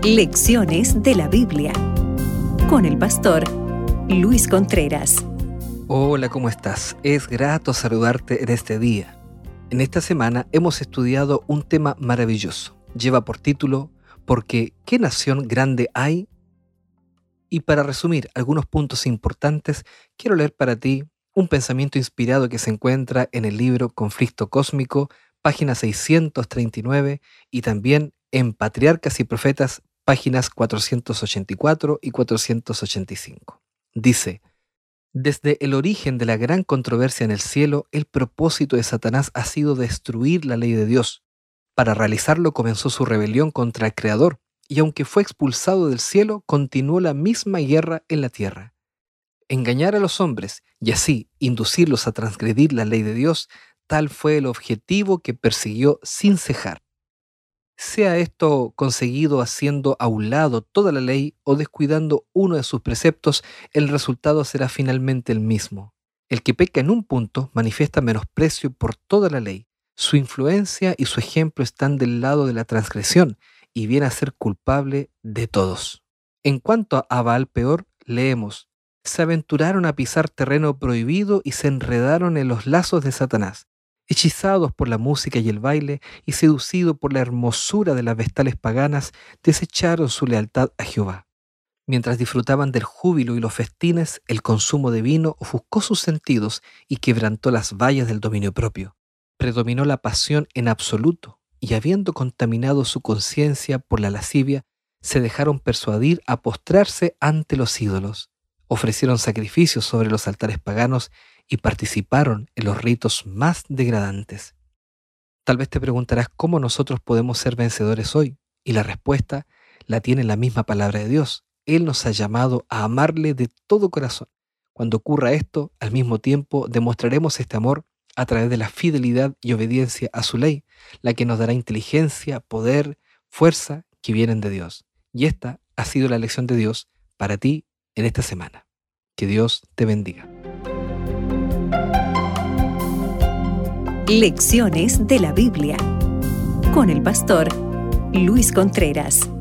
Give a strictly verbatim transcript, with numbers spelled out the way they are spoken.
Lecciones de la Biblia con el pastor Luis Contreras. Hola, ¿cómo estás? Es grato saludarte en este día. En esta semana hemos estudiado un tema maravilloso. Lleva por título ¿Porque qué nación grande hay? Y para resumir algunos puntos importantes, quiero leer para ti un pensamiento inspirado que se encuentra en el libro Conflicto Cósmico, página seiscientos treinta y nueve, y también en Patriarcas y Profetas, páginas cuatrocientos ochenta y cuatro y cuatrocientos ochenta y cinco. Dice: desde el origen de la gran controversia en el cielo, el propósito de Satanás ha sido destruir la ley de Dios. Para realizarlo comenzó su rebelión contra el Creador, y aunque fue expulsado del cielo, continuó la misma guerra en la tierra. Engañar a los hombres y así inducirlos a transgredir la ley de Dios, tal fue el objetivo que persiguió sin cejar. Sea esto conseguido haciendo a un lado toda la ley o descuidando uno de sus preceptos, el resultado será finalmente el mismo. El que peca en un punto manifiesta menosprecio por toda la ley. Su influencia y su ejemplo están del lado de la transgresión y viene a ser culpable de todos. En cuanto a Baal-peor, leemos: se aventuraron a pisar terreno prohibido y se enredaron en los lazos de Satanás. Hechizados por la música y el baile y seducidos por la hermosura de las vestales paganas, desecharon su lealtad a Jehová. Mientras disfrutaban del júbilo y los festines, el consumo de vino ofuscó sus sentidos y quebrantó las vallas del dominio propio. Predominó la pasión en absoluto, y habiendo contaminado su conciencia por la lascivia, se dejaron persuadir a postrarse ante los ídolos. Ofrecieron sacrificios sobre los altares paganos y participaron en los ritos más degradantes. Tal vez te preguntarás cómo nosotros podemos ser vencedores hoy, y la respuesta la tiene la misma palabra de Dios. Él nos ha llamado a amarle de todo corazón. Cuando ocurra esto, al mismo tiempo demostraremos este amor a través de la fidelidad y obediencia a su ley, la que nos dará inteligencia, poder, fuerza que vienen de Dios. Y esta ha sido la lección de Dios para ti en esta semana. Que Dios te bendiga. Lecciones de la Biblia con el pastor Luis Contreras.